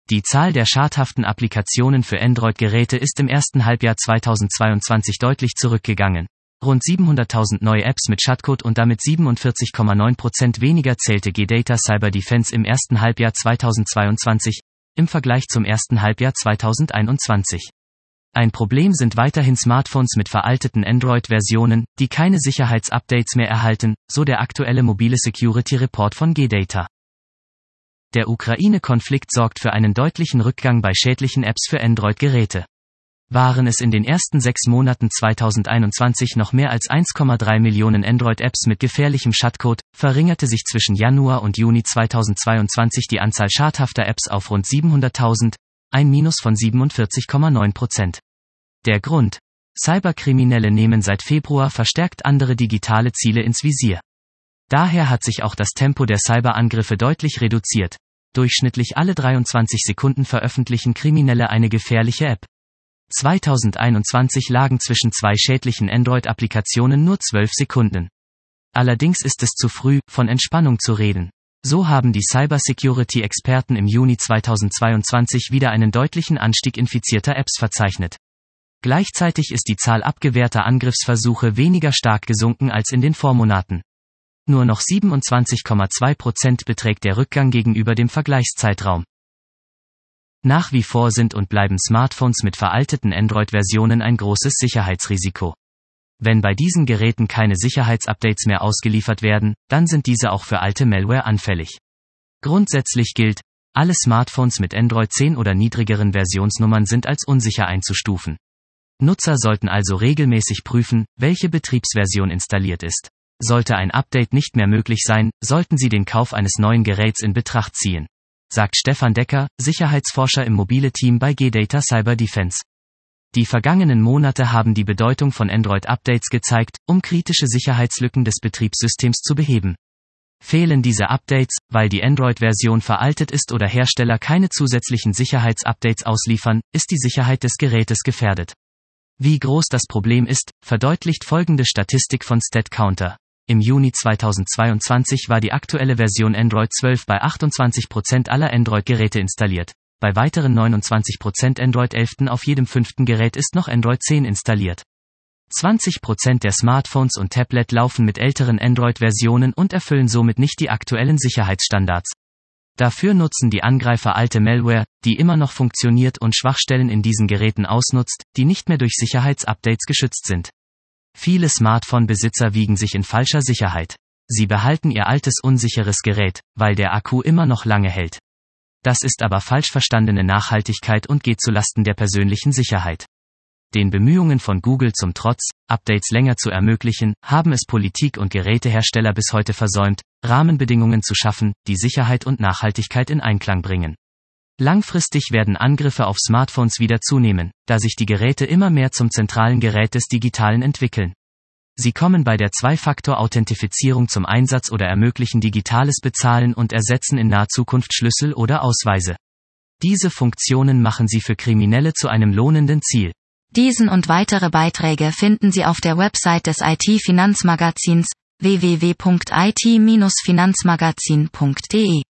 Die Zahl der schadhaften Applikationen für Android-Geräte ist im ersten Halbjahr 2022 deutlich zurückgegangen. Rund 700.000 neue Apps mit Schadcode und damit 47,9% weniger zählte GData Cyber Defense im ersten Halbjahr 2022, im Vergleich zum ersten Halbjahr 2021. Ein Problem sind weiterhin Smartphones mit veralteten Android-Versionen, die keine Sicherheitsupdates mehr erhalten, so der aktuelle mobile Security Report von GData. Der Ukraine-Konflikt sorgt für einen deutlichen Rückgang bei schädlichen Apps für Android-Geräte. Waren es in den ersten 6 Monaten 2021 noch mehr als 1,3 Millionen Android-Apps mit gefährlichem Schadcode, verringerte sich zwischen Januar und Juni 2022 die Anzahl schadhafter Apps auf rund 700.000, ein Minus von 47,9%. Der Grund: Cyberkriminelle nehmen seit Februar verstärkt andere digitale Ziele ins Visier. Daher hat sich auch das Tempo der Cyberangriffe deutlich reduziert. Durchschnittlich alle 23 Sekunden veröffentlichen Kriminelle eine gefährliche App. 2021 lagen zwischen 2 schädlichen Android-Applikationen nur 12 Sekunden. Allerdings ist es zu früh, von Entspannung zu reden. So haben die Cybersecurity-Experten im Juni 2022 wieder einen deutlichen Anstieg infizierter Apps verzeichnet. Gleichzeitig ist die Zahl abgewehrter Angriffsversuche weniger stark gesunken als in den Vormonaten. Nur noch 27,2% beträgt der Rückgang gegenüber dem Vergleichszeitraum. Nach wie vor sind und bleiben Smartphones mit veralteten Android-Versionen ein großes Sicherheitsrisiko. Wenn bei diesen Geräten keine Sicherheitsupdates mehr ausgeliefert werden, dann sind diese auch für alte Malware anfällig. Grundsätzlich gilt, alle Smartphones mit Android 10 oder niedrigeren Versionsnummern sind als unsicher einzustufen. Nutzer sollten also regelmäßig prüfen, welche Betriebsversion installiert ist. Sollte ein Update nicht mehr möglich sein, sollten Sie den Kauf eines neuen Geräts in Betracht ziehen, sagt Stefan Decker, Sicherheitsforscher im Mobile-Team bei GData Cyber Defense. Die vergangenen Monate haben die Bedeutung von Android-Updates gezeigt, um kritische Sicherheitslücken des Betriebssystems zu beheben. Fehlen diese Updates, weil die Android-Version veraltet ist oder Hersteller keine zusätzlichen Sicherheitsupdates ausliefern, ist die Sicherheit des Gerätes gefährdet. Wie groß das Problem ist, verdeutlicht folgende Statistik von StatCounter. Im Juni 2022 war die aktuelle Version Android 12 bei 28% aller Android-Geräte installiert. Bei weiteren 29% Android 11. auf jedem 5. Gerät ist noch Android 10 installiert. 20% der Smartphones und Tablet laufen mit älteren Android-Versionen und erfüllen somit nicht die aktuellen Sicherheitsstandards. Dafür nutzen die Angreifer alte Malware, die immer noch funktioniert und Schwachstellen in diesen Geräten ausnutzt, die nicht mehr durch Sicherheitsupdates geschützt sind. Viele Smartphone-Besitzer wiegen sich in falscher Sicherheit. Sie behalten ihr altes unsicheres Gerät, weil der Akku immer noch lange hält. Das ist aber falsch verstandene Nachhaltigkeit und geht zulasten der persönlichen Sicherheit. Den Bemühungen von Google zum Trotz, Updates länger zu ermöglichen, haben es Politik und Gerätehersteller bis heute versäumt, Rahmenbedingungen zu schaffen, die Sicherheit und Nachhaltigkeit in Einklang bringen. Langfristig werden Angriffe auf Smartphones wieder zunehmen, da sich die Geräte immer mehr zum zentralen Gerät des Digitalen entwickeln. Sie kommen bei der Zwei-Faktor-Authentifizierung zum Einsatz oder ermöglichen digitales Bezahlen und ersetzen in naher Zukunft Schlüssel oder Ausweise. Diese Funktionen machen sie für Kriminelle zu einem lohnenden Ziel. Diesen und weitere Beiträge finden Sie auf der Website des IT-Finanzmagazins www.it-finanzmagazin.de.